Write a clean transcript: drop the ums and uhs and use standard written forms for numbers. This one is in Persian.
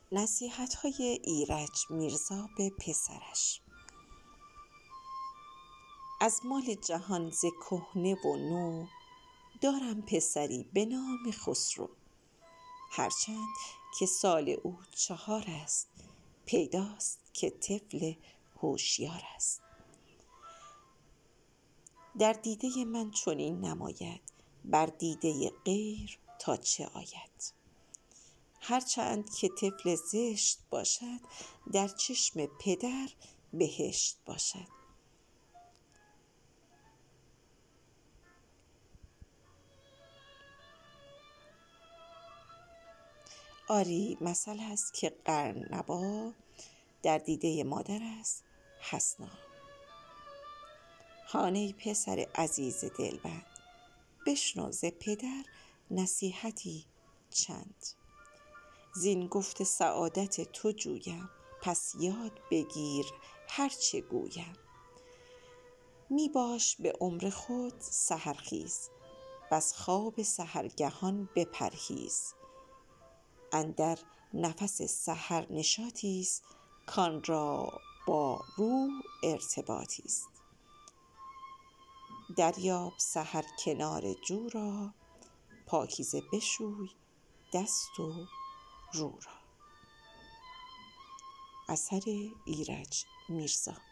نصیحت‌های ایرج میرزا به پسرش. از مال جهان ز کهنه و نو، دارم پسری به نام خسرو. هرچند که سال او 4 است، پیداست که طفل هوشیار است. در دیده من چنین نماید، بر دیده غیر تا چه آید. هرچند که طفل زشت باشد، در چشم پدر بهشت باشد. آری مثل است که قرنبا، در دیده مادر است حسنا. هان ای پسر عزیز دلبند، بشنو ز پدر نصیحتی چند. زین گفت سعادت تو جویم، پس یاد بگیر هرچه گویم. می باش به عمر خود سحرخیز، وز خواب سحرگهان بپرهیز. اندر نفس سحر نشاطی است، کان را با روح ارتباطی است. دریاب سحر کنار جو را، پاکیزه بشوی دست و رو را. اثر ایرج میرزا.